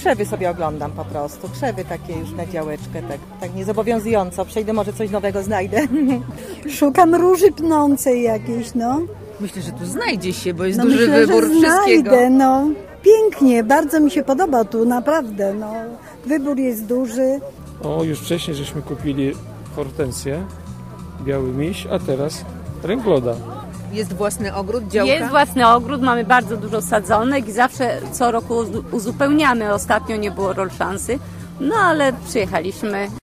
krzewy sobie oglądam po prostu. Krzewy takie już na działeczkę, tak niezobowiązująco. Przejdę, może coś nowego znajdę. Szukam róży pnącej jakiejś, no. Myślę, że tu znajdzie się, bo jest No duży myślę, wybór że wszystkiego. znajdę, no. Pięknie, bardzo mi się podoba tu, naprawdę, no. Wybór jest duży. O, już wcześniej żeśmy kupili hortensję, biały miś, a teraz ręgloda. Jest własny ogród, działka? Jest własny ogród, mamy bardzo dużo sadzonek i zawsze co roku uzupełniamy. Ostatnio nie było roll szansy, no ale przyjechaliśmy.